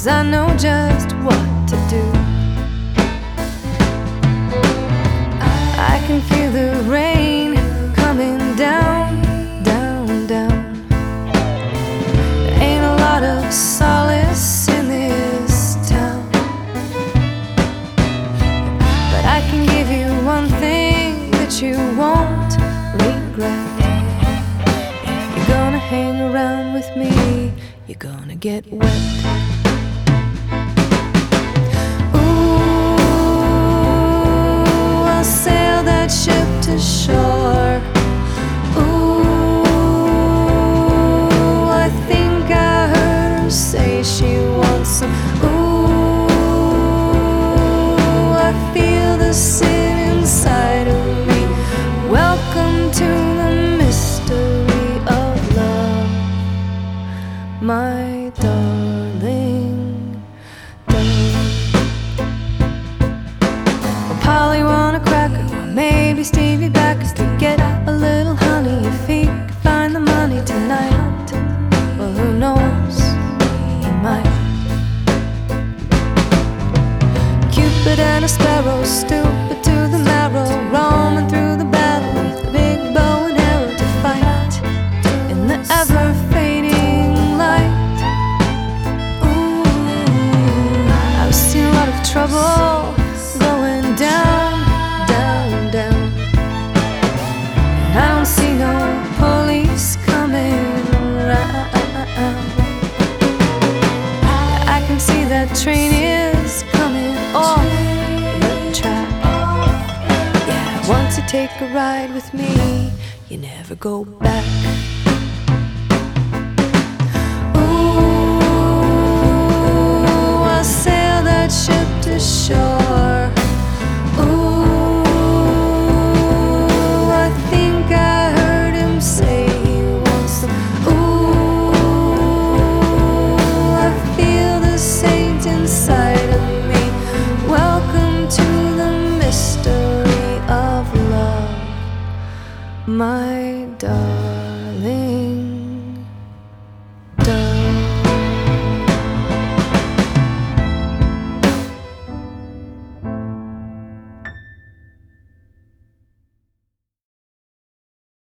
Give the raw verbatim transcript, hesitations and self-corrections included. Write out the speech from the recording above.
'cause I know just what to do. I can feel the rain coming down, down, down. There ain't a lot of solace in this town, but I can give you one thing that you won't regret. You're gonna hang around with me, you're gonna get wet. Ooh, I'll sail that ship to shore. Ooh, I think I heard her say she wants some. Ooh, I feel the sin inside of me. Welcome to the mystery of love, my darling dove. Well, Polly want a cracker, or maybe Stevie Backus to get a little honey if he can find the money tonight. Well, who knows, he might. Cupid and a sparrow, stupid to the marrow, roaming through the battle with a big bow and arrow to fight in the ever-fading light. Ooh, I've seen a lot of trouble going down, down, down, and I don't see no police coming around. I can see that train is coming off the track. Yeah, once you take a ride with me, you never go back.